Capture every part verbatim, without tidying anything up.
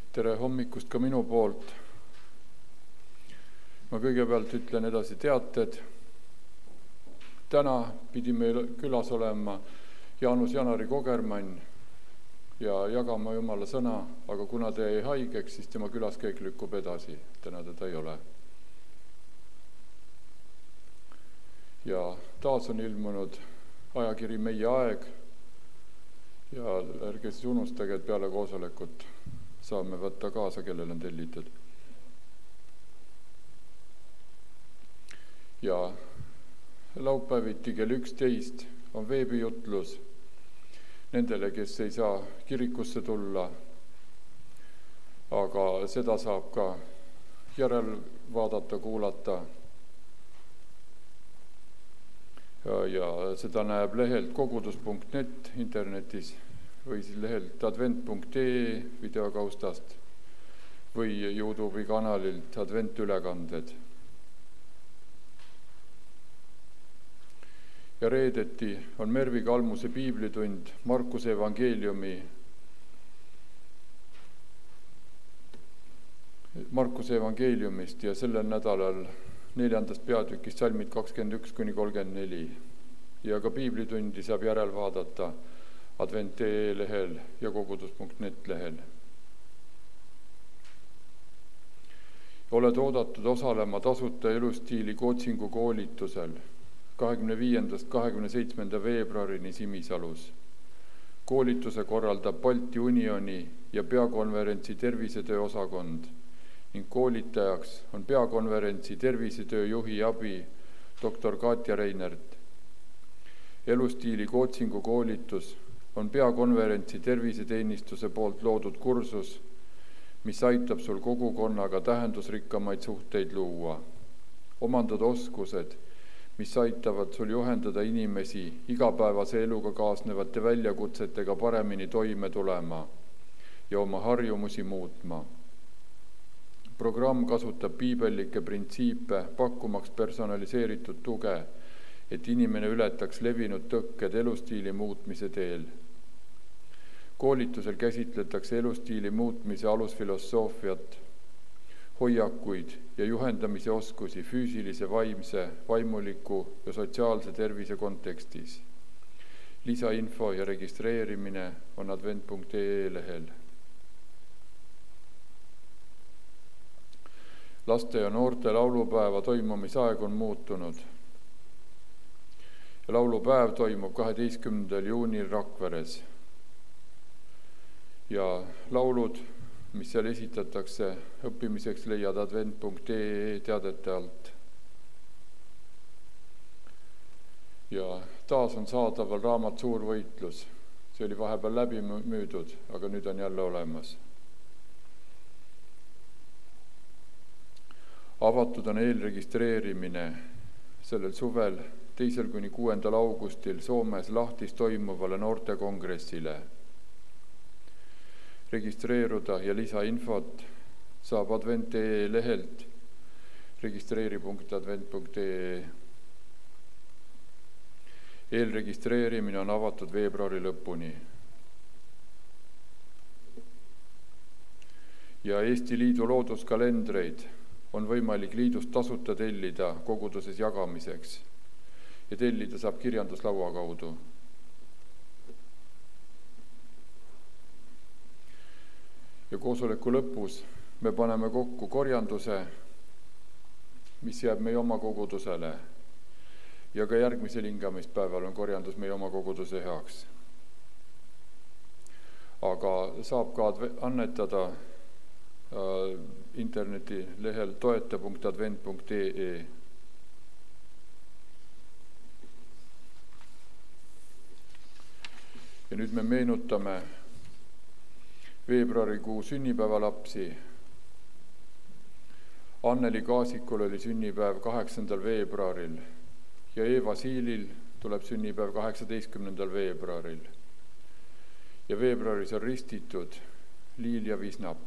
Tere hommikust ka minu poolt. Ma kõigepealt ütlen edasi teated. Täna pidi meil külas olema Jaanus Janari Kogermann ja jagama Jumala sõna, aga kuna ta jäi haigeks, siis tema külaskäik lükkub edasi. Täna teda ei ole. Ja taas on ilmunud ajakiri Meie aeg ja ärge siis unustage, et peale koosolekut saame võtta kaasa, kellel on tellitud. Ja laupäeviti kell üksteist on veebijutlus nendele, kes ei saa kirikusse tulla, aga seda saab ka järel vaadata, kuulata. Ja, ja seda näeb lehelt kogudus punkt net internetis või siis lehelt advent punkt ee videokaustast või YouTube'i kanalilt Advent ülekanded. Ja reedeti on Mervi Kalmuse piiblitund Markuse evangeeliumi Markuse evangeeliumist ja sellel nädalal neljandast peatükist salmid kakskümmend üks kuni kolmkümmend neli. Ja ka piiblitundi saab järel vaadata advent punkt ee lehel ja kogudus punkt net lehel. Oled oodatud osalema tasuta elustiili coachingu koolitusel kahekümne viiendast kahekümne seitsmenda veebruarini Simisalus. Koolituse korraldab Balti Unioni ja peakonverentsi tervisetöö osakond ning koolitajaks on peakonverentsi tervisetöö juhi abi doktor Katja Reinert. Elustiili coachingu koolitus on peakonverentsi terviseteenistuse poolt loodud kursus, mis aitab sul kogukonnaga tähendusrikkamaid suhteid luua. Omandad oskused, mis aitavad sul juhendada inimesi igapäevase eluga kaasnevate väljakutsetega paremini toime tulema ja oma harjumusi muutma. Programm kasutab piibellikke printsiipe, pakkumaks personaliseeritud tuge, et inimene ületaks levinud tõkked elustiili muutmise teel. Koolitusel käsitletakse elustiili muutmise alusfilosoofiat, hoiakuid ja juhendamise oskusi füüsilise, vaimse, vaimuliku ja sotsiaalse tervise kontekstis. Lisainfo ja registreerimine on advent punkt ee lehel. Laste ja noorte laulupäeva toimumisaeg on muutunud. Ja laulupäev toimub kaheteistkümnendal juunil Rakveres. Ja laulud, mis seal esitatakse õppimiseks, leiad advent punkt ee teadete alt. Ja taas on saadaval raamat Suur võitlus. See oli vahepeal läbi müüdud, aga nüüd on jälle olemas. Avatud on eelregistreerimine sellel suvel teisel kuni kuuendal augustil Soomes Lahtis toimuvale noortekongressile. Registreeruda ja lisainfot saab advent punkt ee lehelt registreeri punkt advent punkt ee. Eelregistreerimine on avatud veebruari lõpuni. Ja Eesti Liidu looduskalendreid on võimalik liidust tasuta tellida koguduses jagamiseks ja tellida saab kirjanduslaua kaudu. Ja koosoleku lõpus me paneme kokku korjanduse, mis jääb meie oma kogudusele. Ja ka järgmisel hingamispäeval on korjandus meie oma koguduse heaks. Aga saab ka annetada äh, interneti lehel toeta punkt advent punkt ee. Ja nüüd me meenutame veebruarikuu sünnipäevalapsi. Anneli Kaasikul oli sünnipäev kaheksandal veebruaril ja Eeva Siilil tuleb sünnipäev kaheksateistkümnendal veebruaril. Ja veebruaris on ristitud Liil ja Visnap.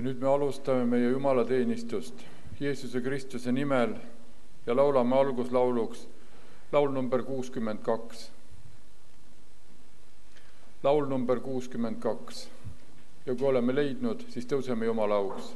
Ja nüüd me alustame meie jumalateenistust Jeesuse Kristuse nimel ja laulame alguslauluks laul number kuuskümmend kaks. Laul number kuuskümmend kaks. Ja kui oleme leidnud, siis tõuseme Jumala auks.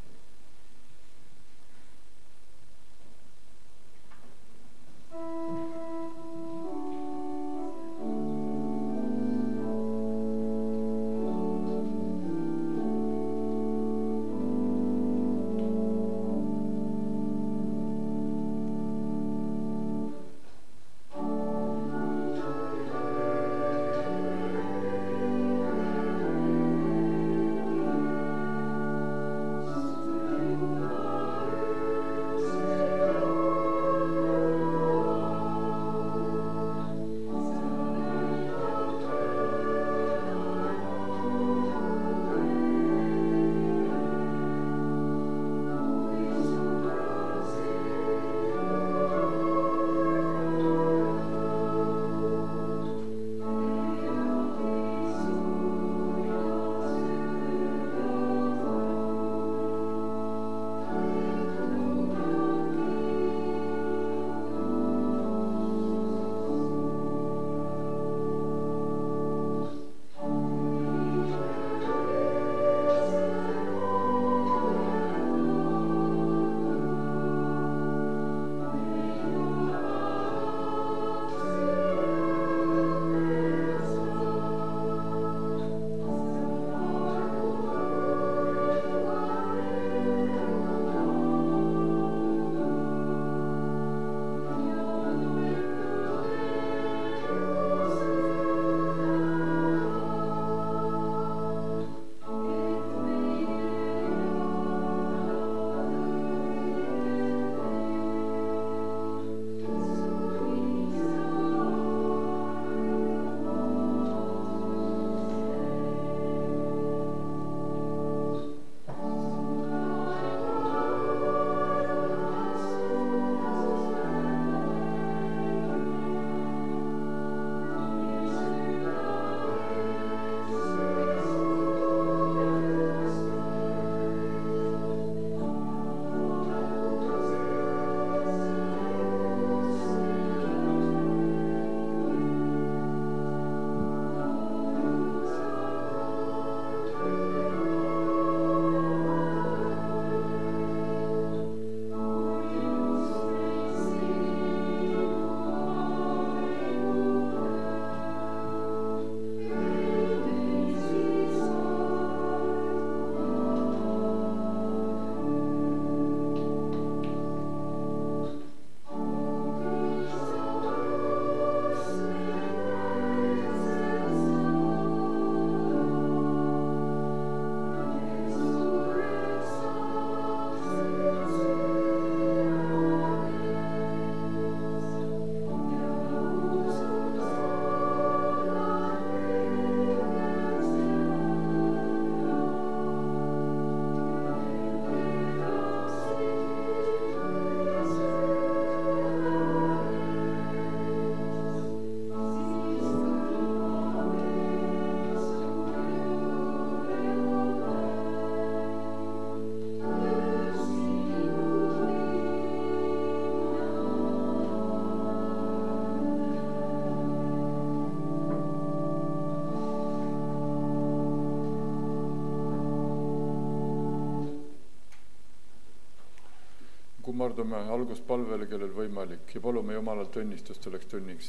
Kummardume alguspalvele, kellel võimalik, ja palume Jumalalt õnnistust selleks tunniks.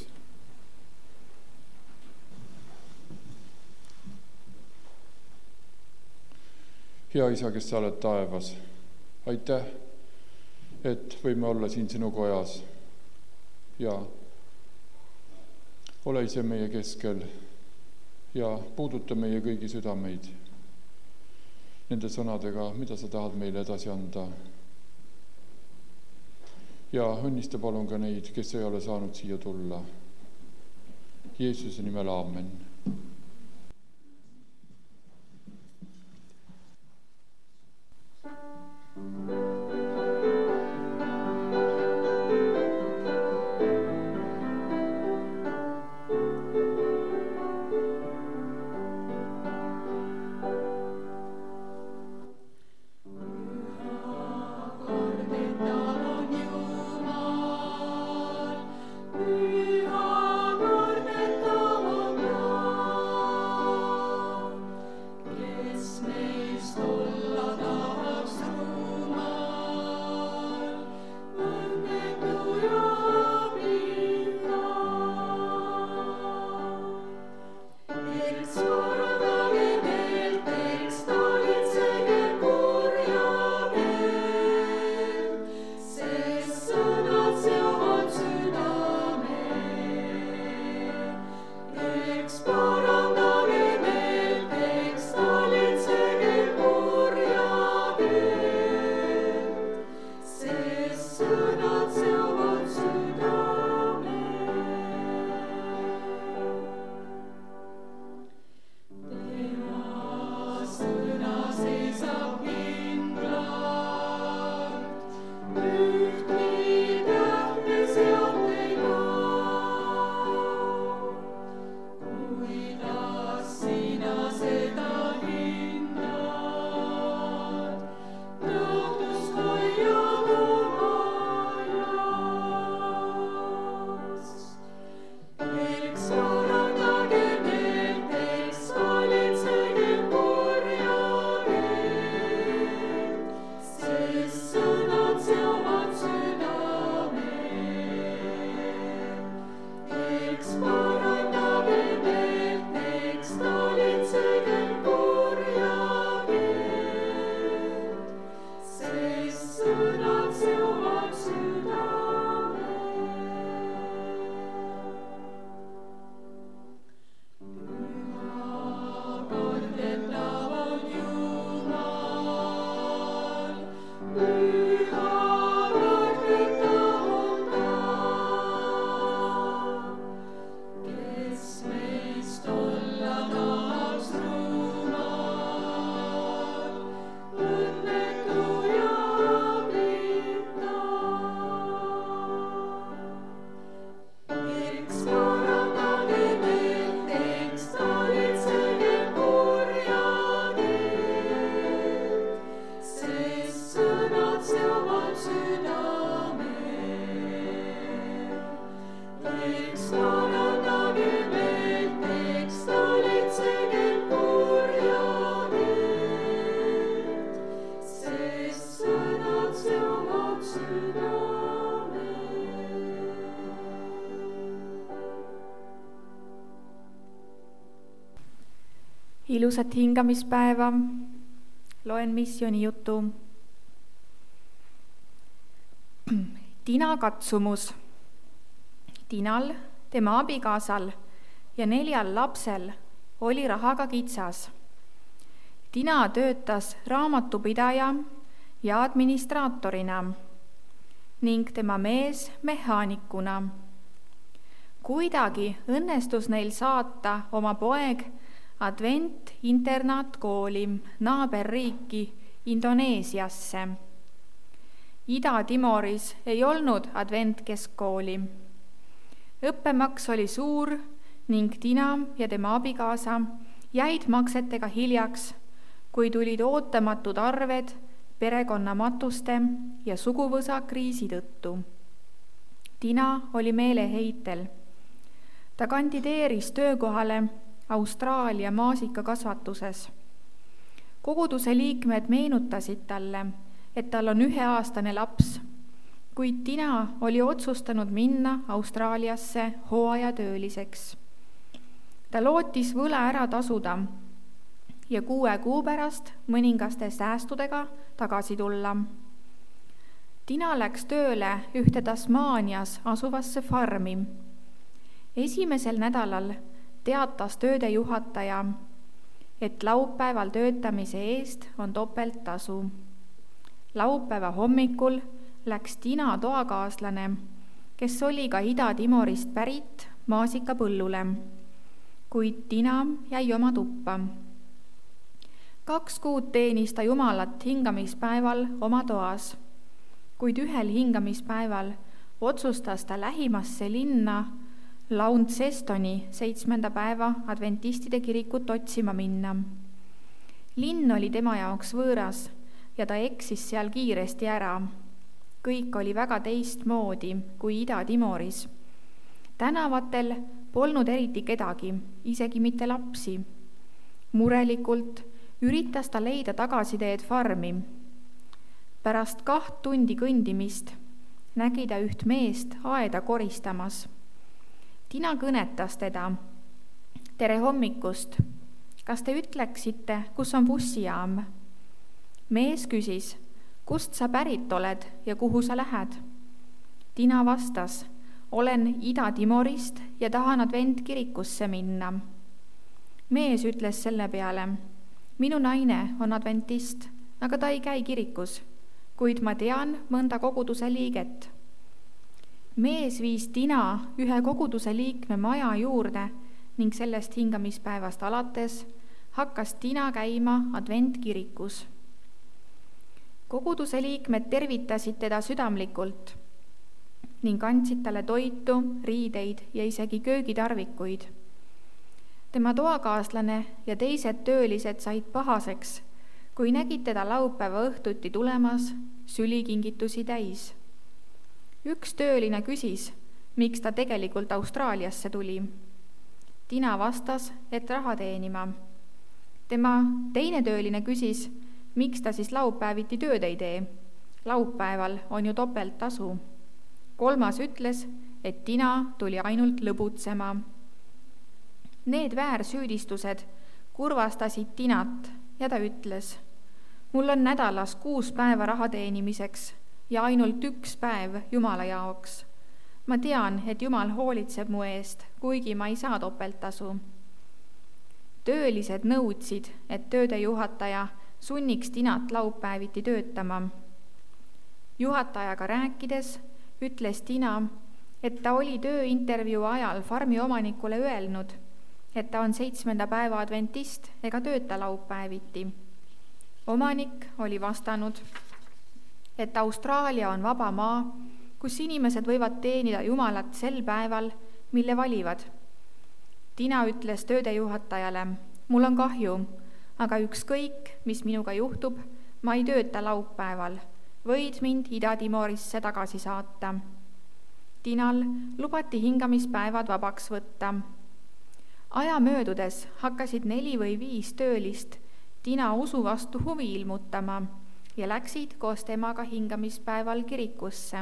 Hea Isa, kes sa oled taevas, aitäh, et võime olla siin sinu kojas ja ole ise meie keskel ja puuduta meie kõigi südameid nende sõnadega, mida sa tahad meile edasi anda. Ja õnnista palun ka neid, kes ei ole saanud siia tulla. Jeesuse nimel aamen. ilusat hingamispäeva, loen missiooni jutu. Tina katsumus. Tinal, tema abikaasal ja neljal lapsel oli rahaga kitsas. Tina töötas raamatupidaja ja administraatorina ning tema mees mehaanikuna. Kuidagi õnnestus neil saata oma poeg advent-internaatkooli naaberriiki Indoneesiasse. Ida-Timoris ei olnud adventkeskkooli. Õppemaks oli suur ning Tina ja tema abikaasa jäid maksetega hiljaks, kui tulid ootamatud arved perekonnamatuste ja suguvõsa kriisi tõttu. Tina oli meeleheitel. Ta kandideeris töökohale Austraalia maasikakasvatuses. Koguduse liikmed meenutasid talle, et tal on üheaastane laps, kuid Tina oli otsustanud minna Austraaliasse hooajatööliseks. Ta lootis võla ära tasuda ja kuue kuu pärast mõningaste säästudega tagasi tulla. Tina läks tööle ühte Tasmaanias asuvasse farmi. Esimesel nädalal teatas tööde juhataja, et laupäeval töötamise eest on topelttasu. Laupäeva hommikul läks Tina toakaaslane, kes oli ka Ida-Timorist pärit, maasikapõllule, kuid Tina jäi oma tuppa. Kaks kuud teenis ta Jumalat hingamispäeval oma toas, kuid ühel hingamispäeval otsustas ta lähimasse linna Launcestoni seitsmenda päeva adventistide kirikut otsima minna. Linn oli tema jaoks võõras ja ta eksis seal kiiresti ära. Kõik oli väga teistmoodi kui Ida-Timoris. Tänavatel polnud eriti kedagi, isegi mitte lapsi. Murelikult üritas ta leida tagasiteed farmi. Pärast kaht tundi kõndimist nägi ta üht meest aeda koristamas. Tina kõnetas teda. Tere hommikust. Kas te ütleksite, kus on bussijaam? Mees küsis, kust sa pärit oled ja kuhu sa lähed? Tina vastas, olen Ida-Timorist ja tahan adventkirikusse minna. Mees ütles selle peale, minu naine on adventist, aga ta ei käi kirikus, kuid ma tean mõnda koguduse liiget. Mees viis Tina ühe koguduse liikme maja juurde ning sellest hingamispäevast alates hakkas Tina käima adventkirikus. Koguduse liikmed tervitasid teda südamlikult ning andsid talle toitu, riideid ja isegi köögitarvikuid. Tema toakaaslane ja teised töölised said pahaseks, kui nägid teda laupäeva õhtuti tulemas sülikingitusi täis. Üks tööline küsis, miks ta tegelikult Austraaliasse tuli. Tina vastas, et raha teenima. Tema teine tööline küsis, miks ta siis laupäeviti tööd ei tee. Laupäeval on ju topelttasu. Kolmas ütles, et Tina tuli ainult lõbutsema. Need väärsüüdistused kurvastasid Tinat ja ta ütles, mul on nädalas kuus päeva raha teenimiseks ja ainult üks päev Jumala jaoks. Ma tean, et Jumal hoolitseb mu eest, kuigi ma ei saa topelttasu. Töölised nõudsid, et tööde juhataja sunniks Tinat laupäeviti töötama. Juhatajaga rääkides ütles Tina, et ta oli tööintervjuu ajal farmi omanikule öelnud, et ta on seitsmenda päeva adventist ega tööta laupäeviti. Omanik oli vastanud, et Austraalia on vaba maa, kus inimesed võivad teenida Jumalat sel päeval, mille valivad. Tina ütles tööde juhatajale, mul on kahju, aga ükskõik, mis minuga juhtub, ma ei tööta laupäeval, võid mind Ida-Timorisse tagasi saata. Tinal lubati hingamispäevad vabaks võtta. Aja möödudes hakkasid neli või viis töölist Tina usu vastu huvi ilmutama ja läksid koos temaga hingamispäeval kirikusse.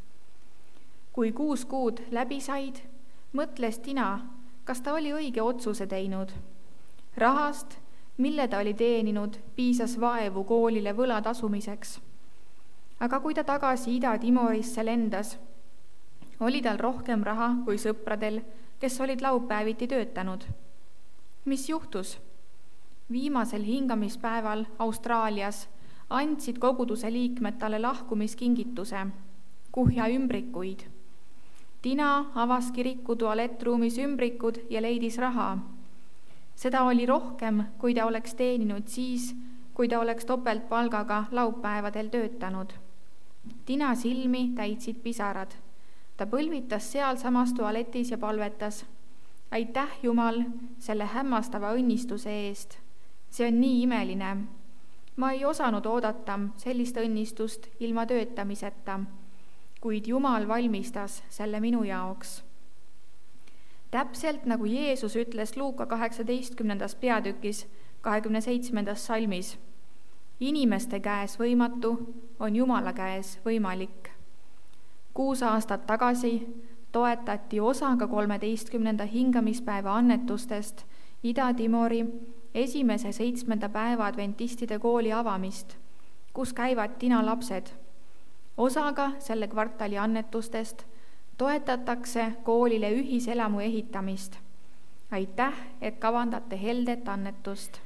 Kui kuus kuud läbi said, mõtles Tina, kas ta oli õige otsuse teinud. Rahast mille ta oli teeninud, piisas vaevu koolile võla tasumiseks. Aga kui ta tagasi Ida-Timorisse lendas, oli tal rohkem raha kui sõpradel, kes olid laupäeviti töötanud. Mis juhtus? Viimasel hingamispäeval Austraalias andsid koguduse liikmed talle lahkumiskingituse, kuhja ümbrikuid. Tina avas kiriku tualettruumis ümbrikud ja leidis raha. Seda oli rohkem, kui ta oleks teeninud siis, kui ta oleks topeltpalgaga laupäevadel töötanud. Tina silmi täitsid pisarad. Ta põlvitas sealsamas tualetis ja palvetas: aitäh, Jumal, selle hämmastava õnnistuse eest. See on nii imeline. Ma ei osanud oodata sellist õnnistust ilma töötamiseta, kuid Jumal valmistas selle minu jaoks. Täpselt nagu Jeesus ütles Luuka kaheksateistkümnendas peatükis kahekümne seitsmendas salmis: inimeste käes võimatu on Jumala käes võimalik. Kuus aastat tagasi toetati osaga kolmeteistkümnenda hingamispäeva annetustest Ida-Timori esimese seitsmenda päeva adventistide kooli avamist, kus käivad Tina lapsed. Osaga selle kvartali annetustest toetatakse koolile ühiselamu ehitamist. Aitäh, et kavandate heldet annetust.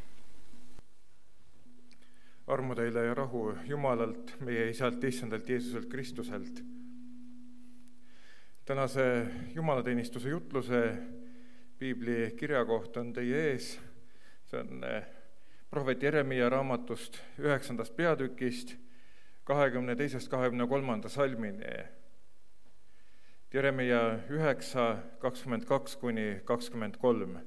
Armu teile ja rahu Jumalalt, meie Isalt, Issandalt, Jeesuselt Kristuselt. Tänase jumalateenistuse jutluse piibli kirjakoht on teie ees. See on prohvet Jeremia raamatust üheksandast peatükist kahekümne teisest kahekümne kolmanda salmini. Jeremia üheksa, kakskümmend kaks kuni kakskümmend kolm.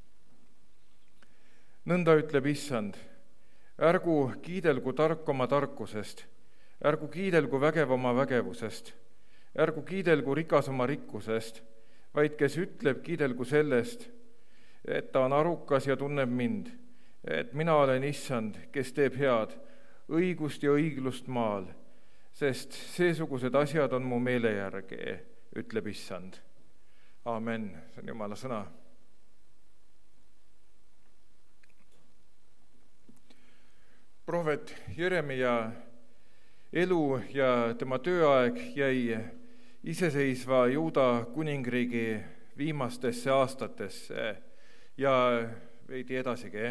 Nõnda ütleb Issand: ärgu kiidelgu tark oma tarkusest, ärgu kiidelgu vägev oma vägevusest, ärgu kiidelgu rikas oma rikkusest, vaid kes ütleb, kiidelgu sellest, et ta on arukas ja tunneb mind, et mina olen Issand, kes teeb head, õigust ja õiglust maal, sest seesugused asjad on mu meele järgi, ütleb Issand. Aamen, see on Jumala sõna. Prohvet Jeremia elu ja tema tööaeg jäi iseseisva Juuda kuningriigi viimastesse aastatesse ja veidi edasigi.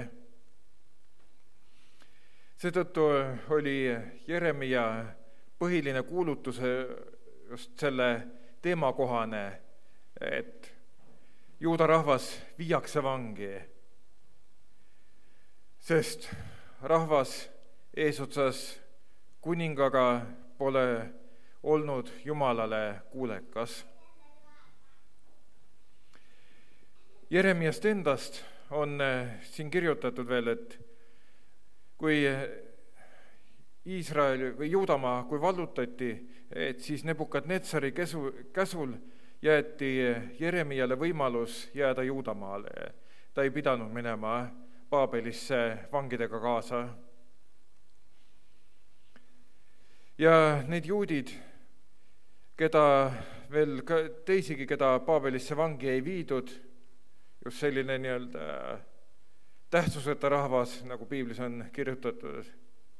Seetõttu oli Jeremia põhiline kuulutus just selle teemakohane, et Juuda rahvas viiakse vangi, sest rahvas eesotsas kuningaga pole olnud Jumalale kuulekas. Jeremiast endast on siin kirjutatud veel, et kui Iisrael või Juudamaa, kui vallutati, et siis Nebukadnetsari käsu, käsul jäeti Jeremiale võimalus jääda Juudamaale. Ta ei pidanud minema Paabelisse vangidega kaasa. Ja need juudid, keda veel teisigi, keda Paabelisse vangi ei viidud, just selline nii-öelda tähtsuseta rahvas, nagu piiblis on kirjutatud.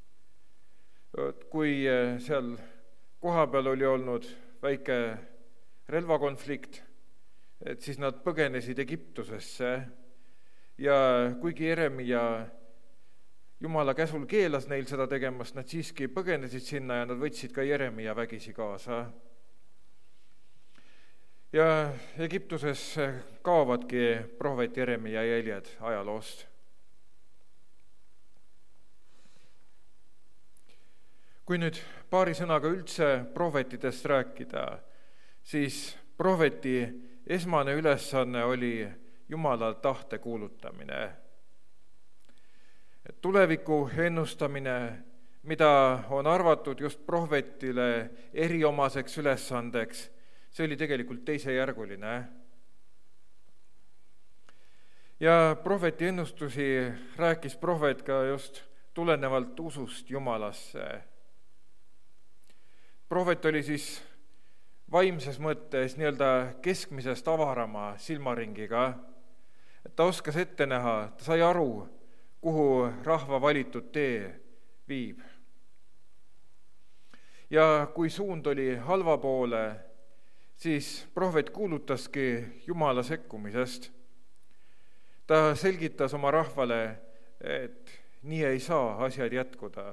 Kui seal kohapeal oli olnud väike relvakonflikt, et siis nad põgenesid Egiptusesse ja kuigi Jeremia Jumala käsul keelas neil seda tegemast, nad siiski põgenesid sinna ja nad võtsid ka Jeremia vägisi kaasa. Ja Egiptuses kaovadki prohvet Jeremia jäljed ajaloost. Kui nüüd paari sõnaga üldse prohvetidest rääkida, siis prohveti esmane ülesanne oli Jumala tahte kuulutamine. Tuleviku ennustamine, mida on arvatud just prohvetile eriomaseks ülesandeks, see oli tegelikult teisejärguline. Ja prohveti ennustusi rääkis prohvet ka just tulenevalt usust Jumalasse. Prohvet oli siis vaimses mõttes nii-öelda keskmisest avarama silmaringiga. Ta oskas ette näha, ta sai aru, kuhu rahva valitud tee viib. Ja kui suund oli halva poole, siis prohvet kuulutaski Jumala sekkumisest. Ta selgitas oma rahvale, et nii ei saa asjad jätkuda.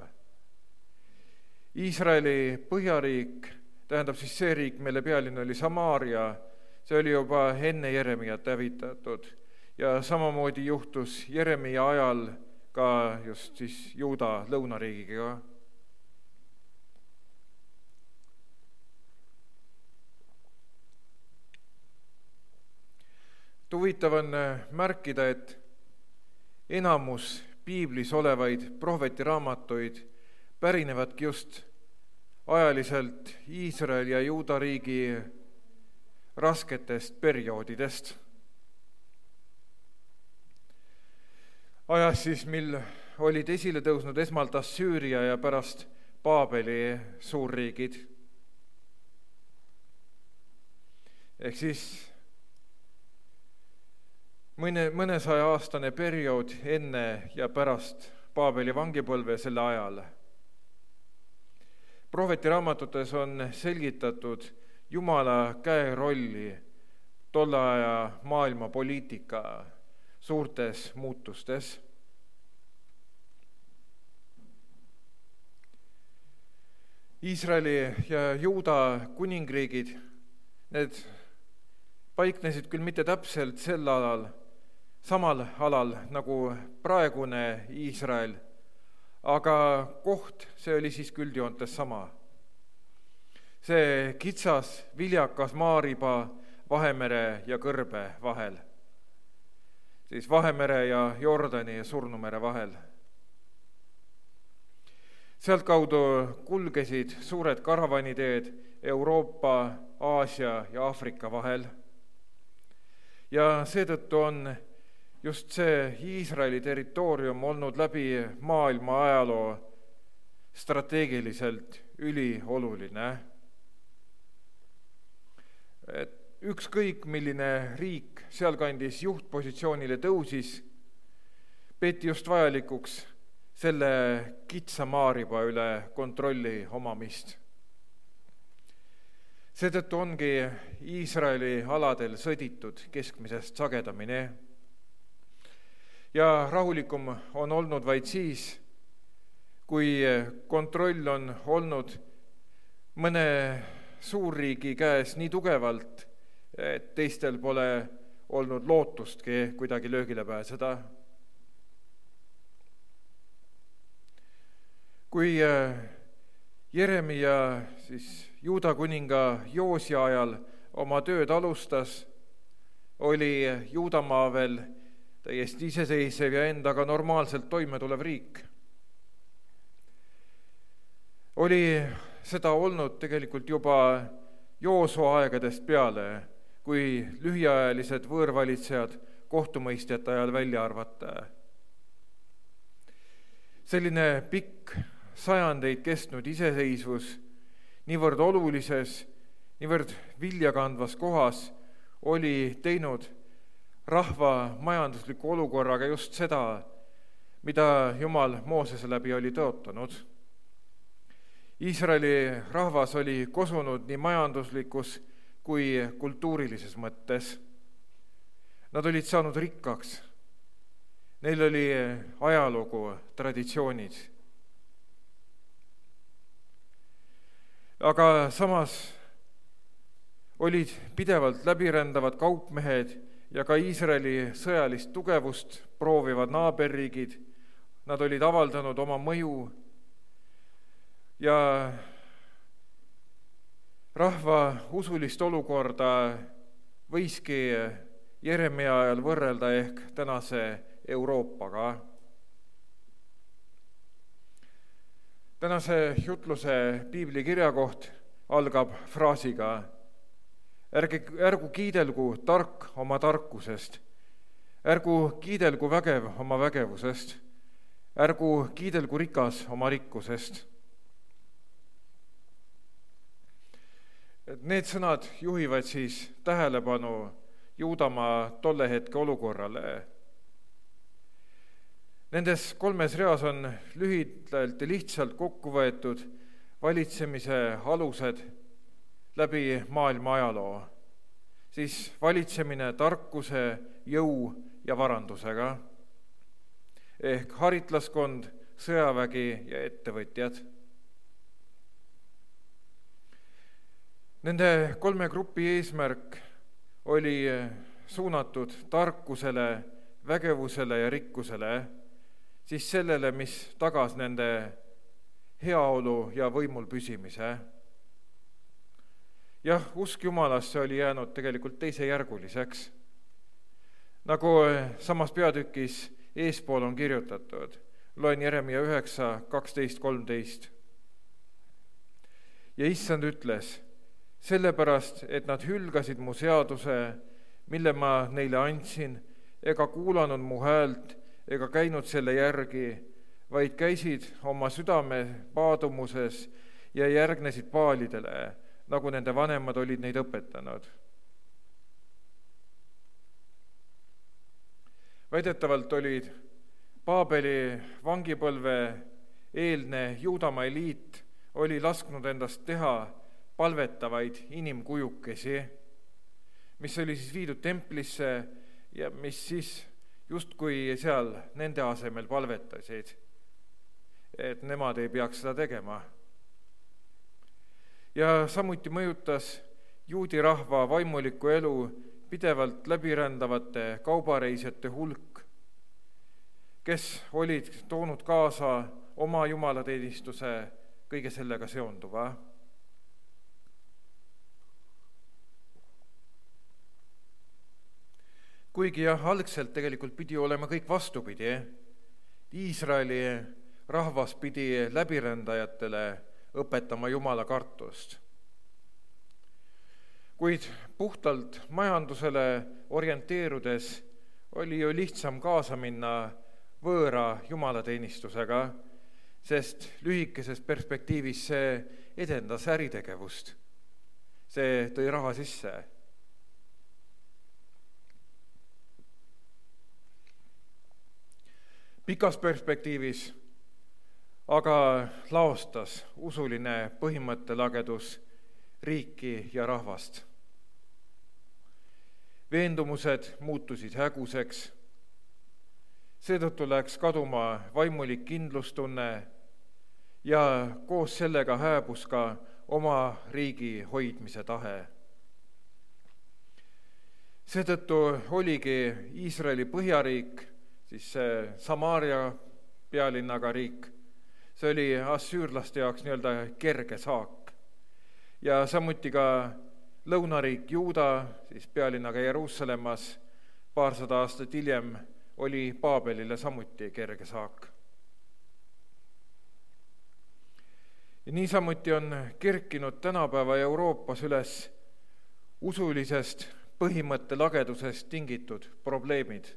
Iisraeli põhjariik, tähendab siis see riik, mille pealinn oli Samaaria, see oli juba enne Jeremiat hävitatud ja samamoodi juhtus Jeremia ajal ka just siis Juuda lõunariigiga. Huvitav on märkida, et enamus piiblis olevaid prohvetiraamatuid pärinevadki just ajaliselt Iisraeli ja Juuda riigi rasketest perioodidest. Ajas siis, mil olid esile tõusnud esmalt Assüüria ja pärast Paabeli suurriigid. Ehk siis mõne, mõnesaja aastane periood enne ja pärast Paabeli vangipõlve selle ajal. Prohvetiraamatutes on selgitatud Jumala käe rolli tolle aja maailma poliitika suurtes muutustes. Iisraeli ja Juuda kuningriigid, need paiknesid küll mitte täpselt sel alal, samal alal nagu praegune Iisrael, aga koht, see oli siis üldjoontes sama. See kitsas, viljakas maariba Vahemere ja Kõrbe vahel, siis Vahemere ja Jordani ja Surnumere vahel. Sealt kaudu kulgesid suured karavaniteed Euroopa, Aasia ja Aafrika vahel. Ja seetõttu on just see Iisraeli territoorium olnud läbi maailma ajaloo strateegiliselt ülioluline. Et ükskõik milline riik sealkandis juhtpositsioonile tõusis, peeti just vajalikuks selle kitsa maariba üle kontrolli omamist. Seetõttu ongi Iisraeli aladel sõditud keskmisest sagedamini. Ja rahulikum on olnud vaid siis, kui kontroll on olnud mõne suurriigi käes nii tugevalt, et teistel pole olnud lootustki kuidagi löögile pääseda. Kui Jeremia siis Juuda kuninga Joosia ajal oma tööd alustas, oli Juudamaa veel täiesti iseseisev ja endaga normaalselt toime tulev riik. Oli seda olnud tegelikult juba Joosua aegadest peale, kui lühiajalised võõrvalitsejad kohtumõistjate ajal välja arvata. Selline pikk sajandeid kestnud iseseisvus niivõrd olulises, niivõrd viljakandvas kohas oli teinud rahva majandusliku olukorraga just seda, mida Jumal Moosese läbi oli tõotanud. Iisraeli rahvas oli kosunud nii majanduslikus kui kultuurilises mõttes. Nad olid saanud rikkaks. Neil oli ajalugu, traditsioonid. Aga samas olid pidevalt läbirändavad kaupmehed ja ka Iisraeli sõjalist tugevust proovivad naaberriigid. Nad olid avaldanud oma mõju ja rahva usulist olukorda võiski Jeremia ajal võrrelda ehk tänase Euroopaga. Tänase jutluse piibli kirjakoht algab fraasiga Ärge, ärgu kiidelgu tark oma tarkusest, ärgu kiidelgu vägev oma vägevusest, ärgu kiidelgu rikas oma rikkusest. Need sõnad juhivad siis tähelepanu Juudamaa tolle hetke olukorrale. Nendes kolmes reas on lühidalt ja lihtsalt kokku võetud valitsemise alused läbi maailma ajaloo. Siis valitsemine tarkuse, jõu ja varandusega ehk haritlaskond, sõjavägi ja ettevõtjad. Nende kolme grupi eesmärk oli suunatud tarkusele, vägevusele ja rikkusele, siis sellele, mis tagas nende heaolu ja võimul püsimise. Jah, usk Jumalasse oli jäänud tegelikult teisejärguliseks. Nagu samas peatükis eespool on kirjutatud, loen Jeremia üheksa, kaksteist, kolmteist. Ja issand ütles, sellepärast, et nad hülgasid mu seaduse, mille ma neile andsin, ega kuulanud mu häält, ega käinud selle järgi, vaid käisid oma südame paadumuses ja järgnesid paalidele, nagu nende vanemad olid neid õpetanud. Väidetavalt olid Paabeli vangipõlve eelne Juudamaa eliit oli lasknud endast teha palvetavaid inimkujukesi, mis oli siis viidud templisse ja mis siis justkui seal nende asemel palvetasid, et nemad ei peaks seda tegema. Ja samuti mõjutas juudi rahva vaimulikku elu pidevalt läbirändavate kaubareisjate hulk, kes olid toonud kaasa oma jumalateenistuse kõige sellega seonduva. Kuigi jah, algselt tegelikult pidi olema kõik vastupidi. Iisraeli rahvas pidi läbirändajatele õpetama Jumala kartust. Kuid puhtalt majandusele orienteerudes oli ju lihtsam kaasa minna võõra jumalateenistusega, sest lühikeses perspektiivis see edendas äritegevust. See tõi raha sisse. Pikas perspektiivis aga laostas usuline põhimõttelagedus riiki ja rahvast. Veendumused muutusid häguseks, seetõttu läks kaduma vaimulik kindlustunne ja koos sellega hääbus ka oma riigi hoidmise tahe. Seetõttu oligi Iisraeli põhjariik, siis see Samaaria pealinnaga riik, see oli assüürlaste jaoks nii-öelda kerge saak. Ja samuti ka lõunariik Juuda, siis pealinnaga Jeruusalemmas, paarsada aastat hiljem oli Paabelile samuti kerge saak. Ja niisamuti on kerkinud tänapäeva Euroopas üles usulisest põhimõttelagedusest tingitud probleemid.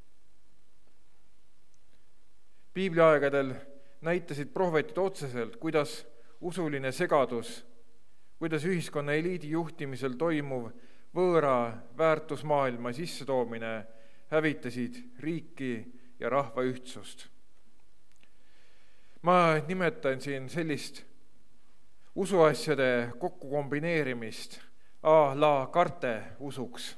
Piibliaegadel näitasid prohvetid otseselt, kuidas usuline segadus, kuidas ühiskonna eliidi juhtimisel toimuv võõra väärtusmaailma sissetoomine hävitasid riiki ja rahva ühtsust. Ma nimetan siin sellist usuasjade kokku kombineerimist a la carte usuks.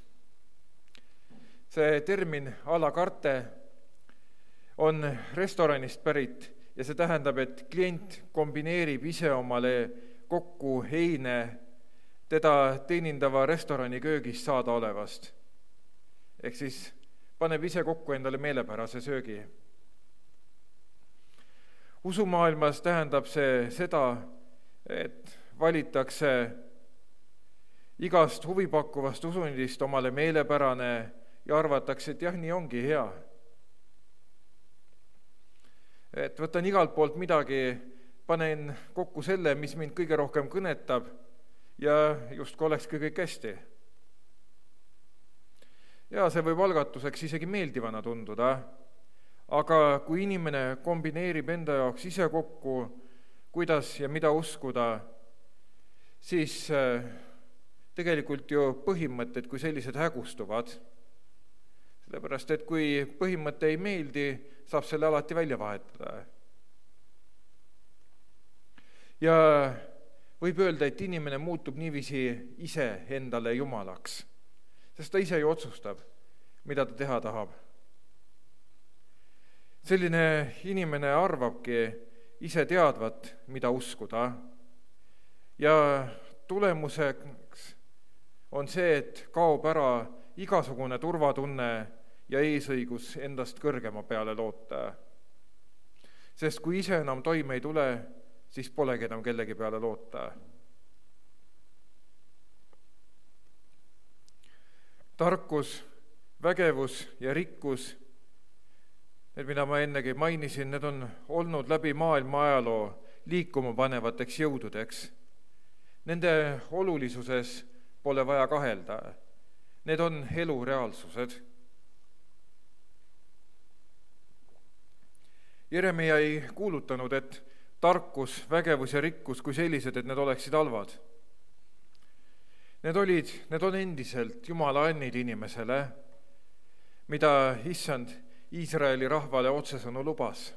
See termin a la carte on restoranist pärit ja see tähendab, et klient kombineerib ise omale kokku heine teda teenindava restorani köögis saada olevast. Ehk siis paneb ise kokku endale meelepärase söögi. Usumaailmas tähendab see seda, et valitakse igast huvipakkuvast usundist omale meelepärane ja arvatakse, et jah, nii ongi hea. Et võtan igalt poolt midagi, panen kokku selle, mis mind kõige rohkem kõnetab ja justkui olekski kõik hästi. Ja see võib algatuseks isegi meeldivana tunduda, aga kui inimene kombineerib enda jaoks ise kokku, kuidas ja mida uskuda, siis tegelikult ju põhimõtted kui sellised hägustuvad. Sellepärast, et kui põhimõte ei meeldi, saab selle alati välja vahetada. Ja võib öelda, et inimene muutub niiviisi ise endale jumalaks, sest ta ise ju otsustab, mida ta teha tahab. Selline inimene arvabki ise teadvat, mida uskuda, ja tulemuseks on see, et kaob ära igasugune turvatunne ja eesõigus endast kõrgema peale loota. Sest kui ise enam toime ei tule, siis polegi enam kellegi peale loota. Tarkus, vägevus ja rikkus, need, mida ma ennegi mainisin, need on olnud läbi maailma ajaloo liikuma panevateks jõududeks. Nende olulisuses pole vaja kahelda. Need on elu reaalsused. Jeremia ei kuulutanud, et tarkus, vägevus ja rikkus kui sellised, et need oleksid halvad. Need olid, need on endiselt Jumala annid inimesele, mida issand Iisraeli rahvale otsesõnu lubas.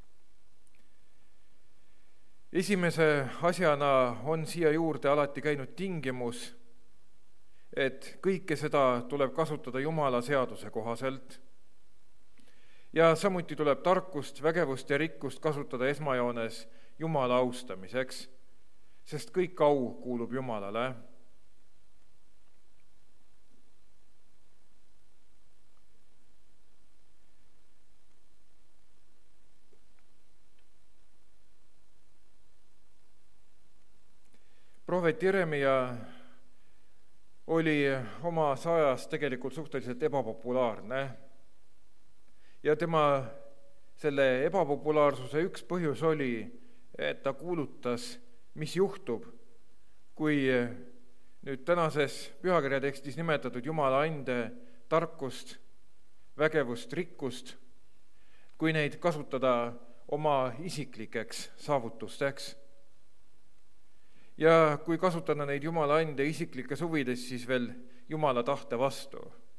Esimese asjana on siia juurde alati käinud tingimus, et kõike seda tuleb kasutada Jumala seaduse kohaselt. Ja samuti tuleb tarkust, vägevust ja rikkust kasutada esmajoones Jumala austamiseks, sest kõik au kuulub Jumalale. Prohvet Jeremia oli oma ajas tegelikult suhteliselt ebapopulaarne. Ja tema selle ebapopulaarsuse üks põhjus oli, et ta kuulutas, mis juhtub, kui nüüd tänases pühakirja tekstis nimetatud Jumala ande tarkust, vägevust, rikkust, kui neid kasutada oma isiklikeks saavutusteks. Ja kui kasutada neid Jumala ande isiklikes huvides, siis veel Jumala tahte vastu.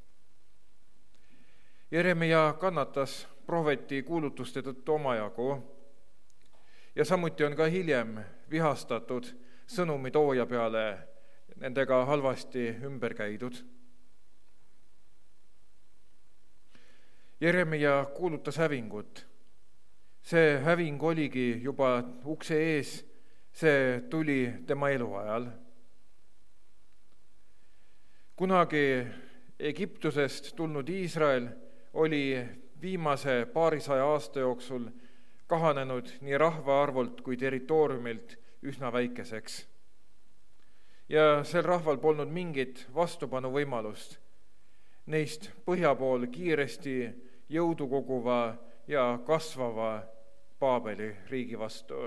Jeremia kannatas prohveti kuulutuste tõttu omajagu ja samuti on ka hiljem vihastatud sõnumi tooja peale nendega halvasti ümber käidud. Jeremia kuulutas hävingut. See häving oligi juba ukse ees, see tuli tema eluajal. Kunagi Egiptusest tulnud Iisrael oli viimase paarisaja aasta jooksul kahanenud nii rahvaarvult kui territooriumilt üsna väikeseks. Ja sel rahval polnud mingit vastupanu võimalust neist põhja pool kiiresti jõudu koguva ja kasvava Paabeli riigi vastu.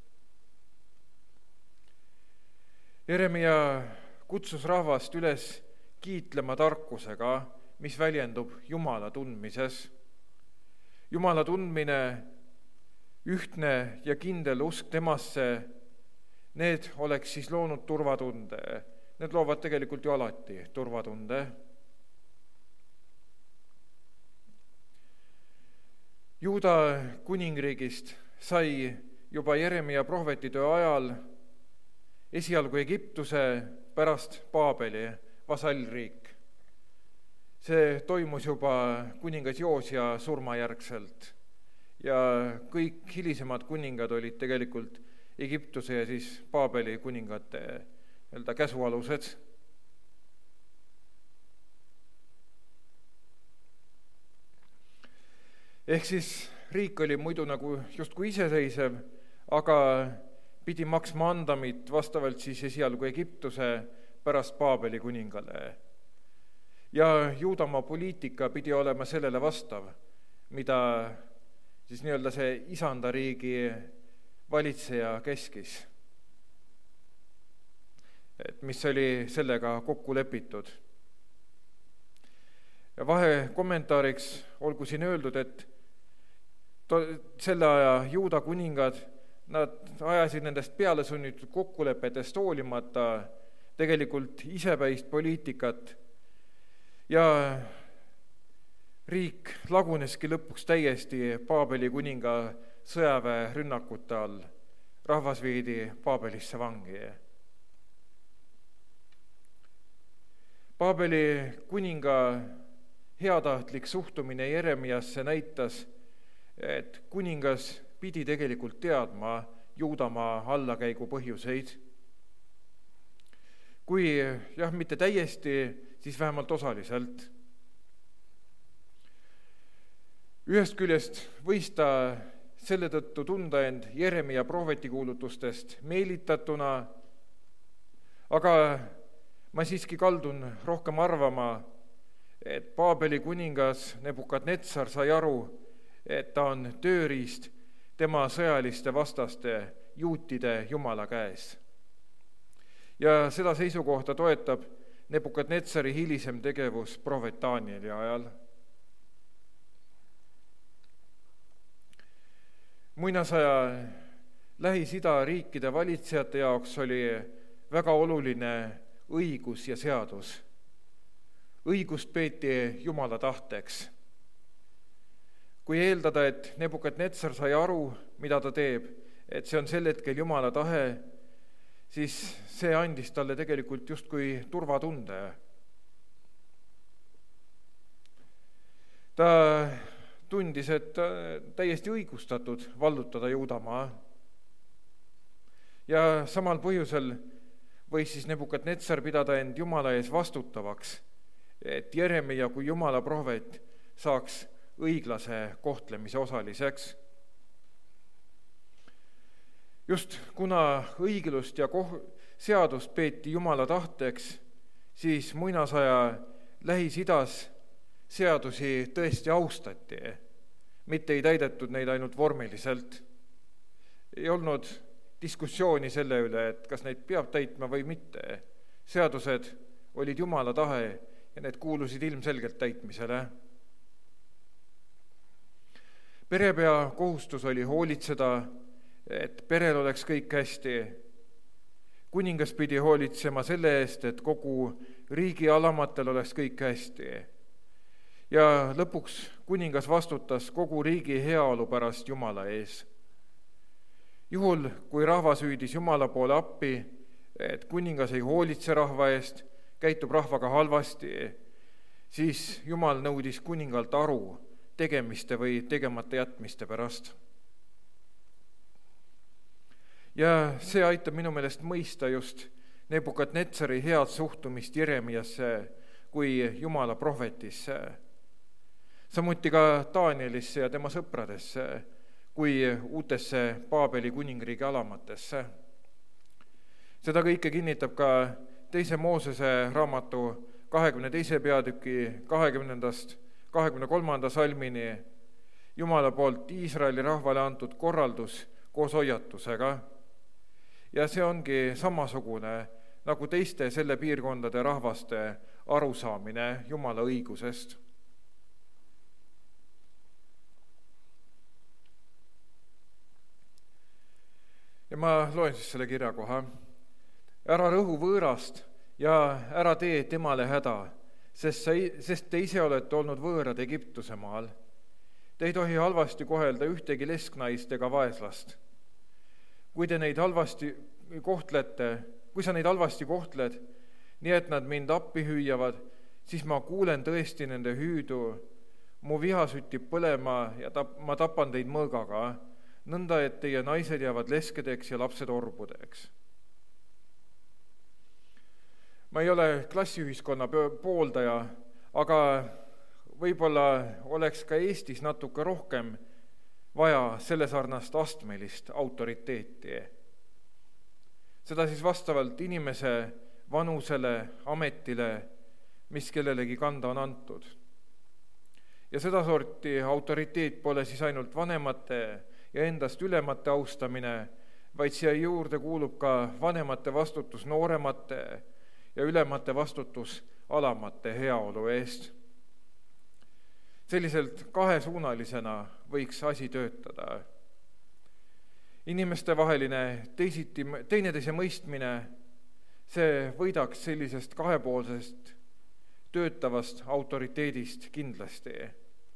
Jeremia kutsus rahvast üles kiitlema tarkusega, mis väljendub Jumala tundmises. Jumala tundmine, ühtne ja kindel usk temasse, need oleks siis loonud turvatunde. Need loovad tegelikult ju alati turvatunde. Juuda kuningriigist sai juba Jeremia prohvetitöö ajal esialgu Egiptuse, pärast Paabeli vasallriik. See toimus juba kuningas Joosia surmajärgselt ja kõik hilisemad kuningad olid tegelikult Egiptuse ja siis Paabeli kuningate nii-öelda käsualused. Ehk siis riik oli muidu nagu justkui iseseisev, aga pidi maksma andamit vastavalt siis esialgu Egiptuse, pärast Paabeli kuningale. Ja Juudamaa poliitika pidi olema sellele vastav, mida siis nii-öelda see isandariigi valitseja keskis, et mis oli sellega kokku lepitud. Ja vahe kommentaariks olgu siin öeldud, et to, selle aja Juuda kuningad, nad ajasid nendest pealesunnitud kokkulepetest hoolimata tegelikult isepäist poliitikat ja riik laguneski lõpuks täiesti Paabeli kuninga sõjaväe rünnakute all. Rahvas viidi Paabelisse vangi. Paabeli kuninga heatahtlik suhtumine Jeremiasse näitas, et kuningas pidi tegelikult teadma Juudamaa allakäigu põhjuseid. Kui jah, mitte täiesti, siis vähemalt osaliselt. Ühest küljest võis ta selle tõttu tunda end Jeremia prohvetikuulutustest meelitatuna, aga ma siiski kaldun rohkem arvama, et Paabeli kuningas Nebukadnetsar sai aru, et ta on tööriist tema sõjaliste vastaste juutide Jumala käes. Ja seda seisukohta toetab Nebukadnetsari hilisem tegevus prohvet Danieli ajal. Muinasaja Lähis-Ida riikide valitsejate jaoks oli väga oluline õigus ja seadus. Õigust peeti Jumala tahteks. Kui eeldada, et Nebukadnetsar sai aru, mida ta teeb, et see on sel hetkel Jumala tahe, siis see andis talle tegelikult justkui turvatunde. Ta tundis, et täiesti õigustatud vallutada Juudamaa. Ja samal põhjusel võis siis Nebukadnetsar pidada end Jumala ees vastutavaks, et Jeremia kui Jumala prohvet saaks õiglase kohtlemise osaliseks. Just kuna õiglust ja koh- seadust peeti Jumala tahteks, siis muinasaja Lähis-Idas seadusi tõesti austati, mitte ei täidetud neid ainult vormiliselt. Ei olnud diskussiooni selle üle, et kas neid peab täitma või mitte. Seadused olid Jumala tahe ja need kuulusid ilmselgelt täitmisele. Perepea kohustus oli hoolitseda, et perel oleks kõik hästi. Kuningas pidi hoolitsema selle eest, et kogu riigi alamatel oleks kõik hästi. Ja lõpuks kuningas vastutas kogu riigi heaolu pärast Jumala ees. Juhul, kui rahvas hüüdis Jumala poole appi, et kuningas ei hoolitse rahva eest, käitub rahvaga halvasti, siis Jumal nõudis kuningalt aru tegemiste või tegemata jätmiste pärast. Ja see aitab minu meelest mõista just Nebukadnetsari head suhtumist Jeremiasse kui Jumala prohvetisse, samuti ka Danielisse ja tema sõpradesse kui uutesse Paabeli kuningriigi alamatesse. Seda kõike kinnitab ka teise Moosese raamatu kahekümne teise peatüki kahekümnendast kahekümne kolmanda salmini Jumala poolt Iisraeli rahvale antud korraldus koos hoiatusega. Ja see ongi samasugune nagu teiste selle piirkondade rahvaste arusaamine Jumala õigusest. Ja ma loen siis selle kirjakoha. Ära rõhu võõrast ja ära tee temale häda, sest, sa, sest te ise olete olnud võõrad Egiptuse maal. Te ei tohi halvasti kohelda ühtegi lesknaist ega vaeslast. Kui te neid halvasti kohtlete, kui sa neid halvasti kohtled, nii et nad mind appi hüüjavad, siis ma kuulen tõesti nende hüüdu, mu viha süttib põlema ja tap, ma tapan teid mõõgaga, nõnda, et teie naised jäävad leskedeks ja lapsed orbudeks. Ma ei ole klassiühiskonna pooldaja, aga võib-olla oleks ka Eestis natuke rohkem vaja selle sarnast astmelist autoriteeti. Seda siis vastavalt inimese vanusele, ametile, mis kellelegi kanda on antud. Ja seda sorti autoriteet pole siis ainult vanemate ja endast ülemate austamine, vaid siia juurde kuulub ka vanemate vastutus nooremate ja ülemate vastutus alamate heaolu eest. Selliselt kahesuunalisena võiks asi töötada. Inimestevaheline teisiti, teineteise mõistmine, see võidaks sellisest kahepoolsest töötavast autoriteedist kindlasti.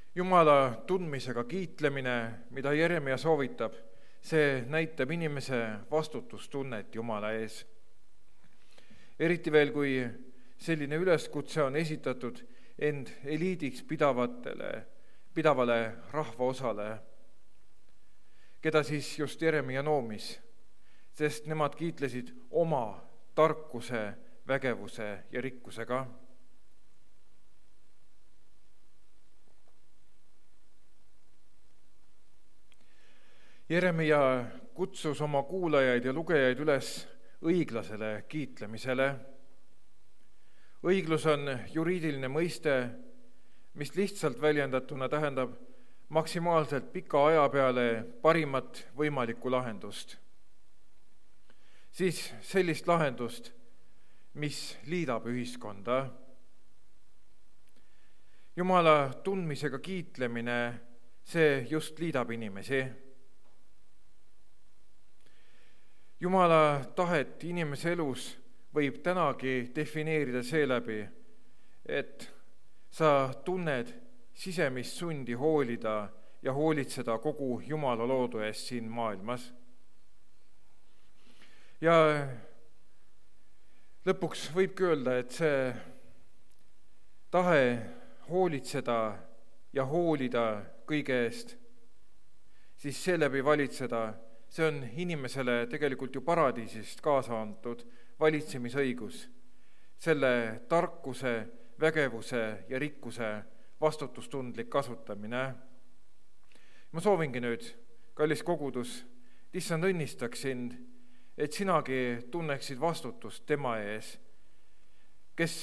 Jumala tundmisega kiitlemine, mida Jeremia soovitab, see näitab inimese vastutustunnet Jumala ees. Eriti veel, kui selline üleskutse on esitatud end eliidiks pidavatele, pidavale rahvaosale, keda siis just Jeremia noomis, sest nemad kiitlesid oma tarkuse, vägevuse ja rikkusega. Jeremia kutsus oma kuulajaid ja lugejaid üles õiglasele kiitlemisele. Õiglus on juriidiline mõiste, mis lihtsalt väljendatuna tähendab maksimaalselt pika aja peale parimat võimalikku lahendust. Siis sellist lahendust, mis liidab ühiskonda. Jumala tundmisega kiitlemine, see just liidab inimesi. Jumala tahet inimese elus võib tänagi defineerida seeläbi, et sa tunned sisemist sundi hoolida ja hoolitseda kogu Jumala loodu eest siin maailmas. Ja lõpuks võibki öelda, et see tahe hoolitseda ja hoolida kõige eest, siis seeläbi valitseda, see on inimesele tegelikult ju paradiisist kaasa antud valitsemisõigus, selle tarkuse, vägevuse ja rikkuse vastutustundlik kasutamine. Ma soovingi nüüd, kallis kogudus, issand õnnistaks sind, et sinagi tunneksid vastutust tema ees, kes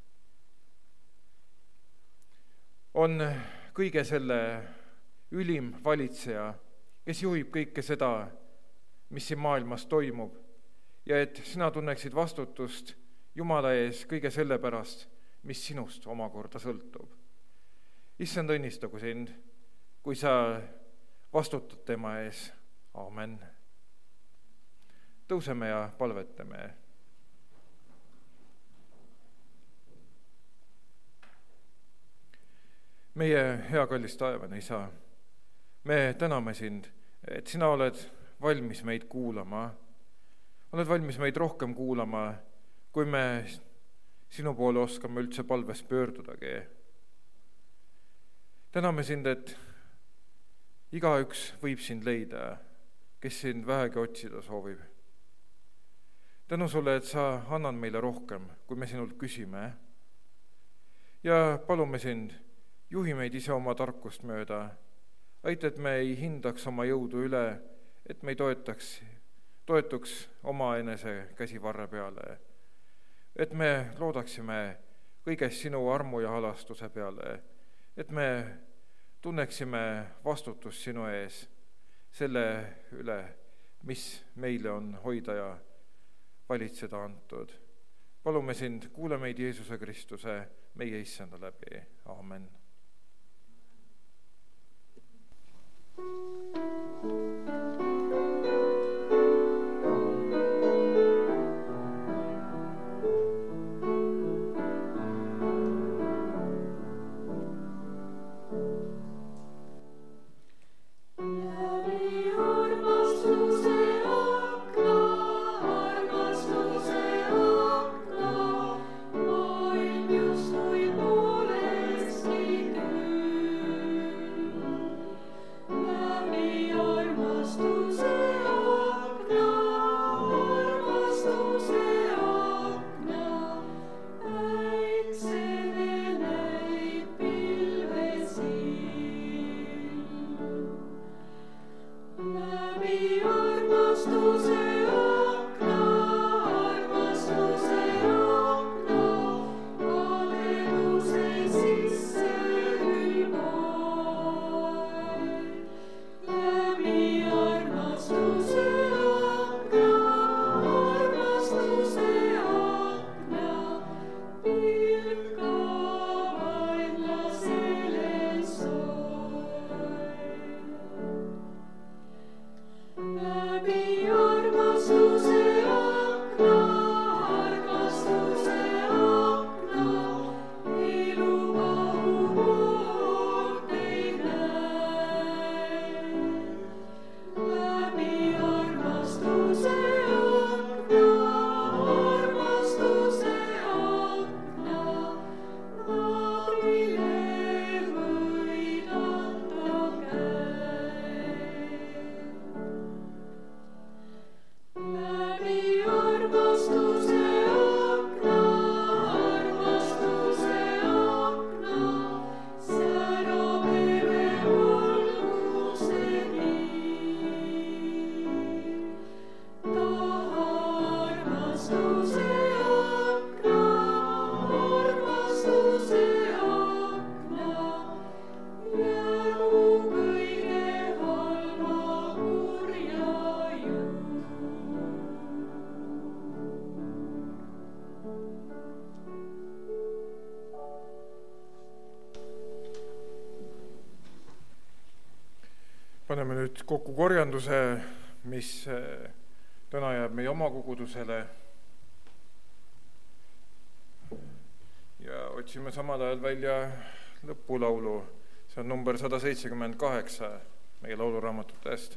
on kõige selle ülim valitseja, kes juhib kõike seda, mis siin maailmas toimub, ja et sina tunneksid vastutust Jumala ees kõige selle pärast, mis sinust omakorda sõltub. Issand õnnistagu sind, kui sa vastutad tema ees. Aamen. Tõuseme ja palvetame. Meie hea kallis taevane Isa, me täname sind, et sina oled valmis meid kuulama. Oled valmis meid rohkem kuulama, kui me sinu poole oskame üldse palves pöördudagi. Täname sind, et igaüks võib sind leida, kes sind vähegi otsida soovib. Tänu sulle, et sa annad meile rohkem, kui me sinult küsime. Ja palume sind, juhi meid ise oma tarkust mööda. Aita, et me ei hindaks oma jõudu üle, et me ei toetaks, toetuks oma enese käsivarre peale. Et me loodaksime kõiges sinu armu ja halastuse peale. Et me tunneksime vastutust sinu ees selle üle, mis meile on hoida ja valitseda antud. Palume sind, kuule meid Jeesuse Kristuse, meie issanda läbi. Aamen. Your paneme nüüd kokku korjanduse, mis täna jääb meie oma kogudusele ja otsime samal ajal välja lõpulaulu. See on number sada seitsekümmend kaheksa meie lauluraamatutest.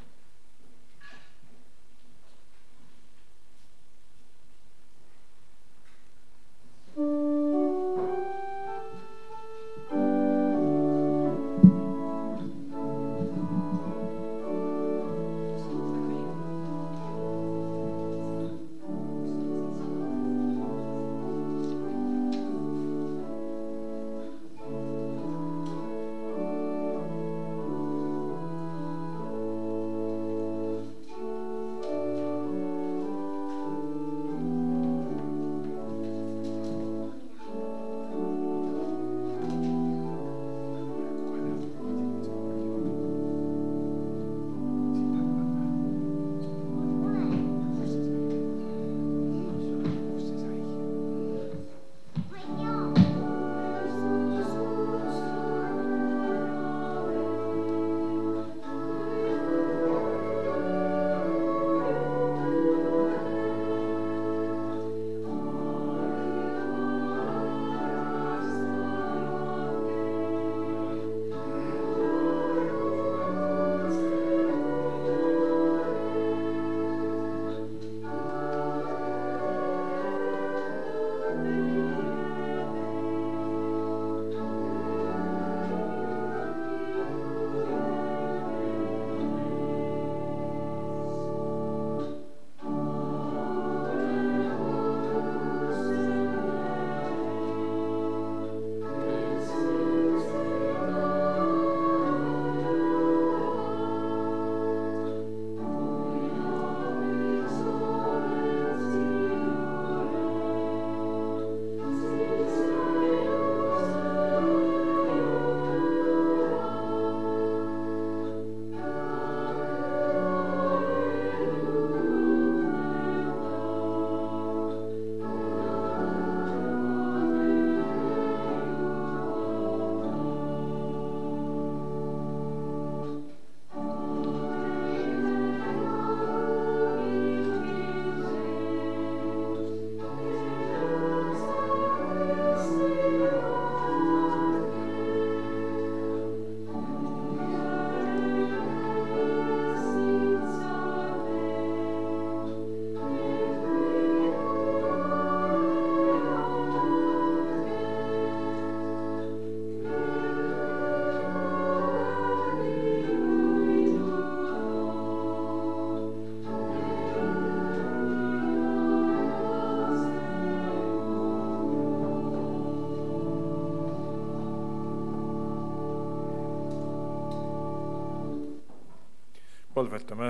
Palvetame.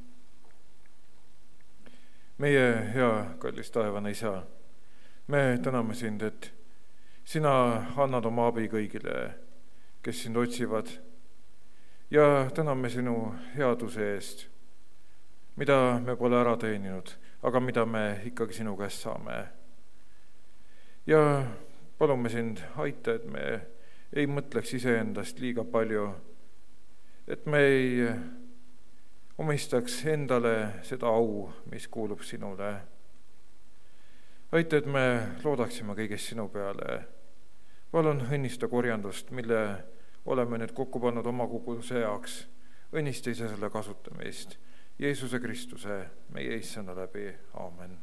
Meie hea kallis taevane Isa, me täname sind, et sina annad oma abi kõigile, kes sind otsivad, ja täname sinu headuse eest, mida me pole ära teeninud, aga mida me ikkagi sinu käest saame. Ja palume sind aita, et me ei mõtleks iseendast liiga palju, et me ei omistaks endale seda au, mis kuulub sinule. Aita, et me loodaksime kõigest sinu peale. Palun õnnista korjandust, mille oleme nüüd kokku pannud oma koguduse jaoks. Õnnista ise selle kasutamist. Jeesuse Kristuse, meie issanda läbi. Aamen.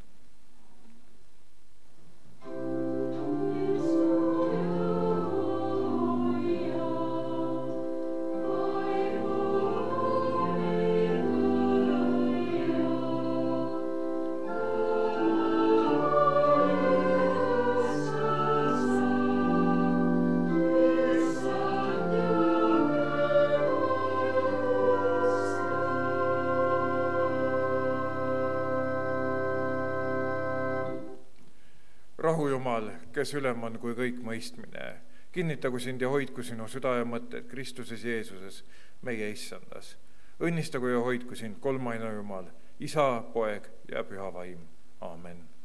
Rahu Jumal, kes ülem on kui kõik mõistmine, kinnitagu sind ja hoidku sinu süda ja mõtted Kristuses Jeesuses, meie issandas. Õnnistagu ja hoidku sind kolmaina Jumal, Isa, Poeg ja Püha Vaim. Aamen.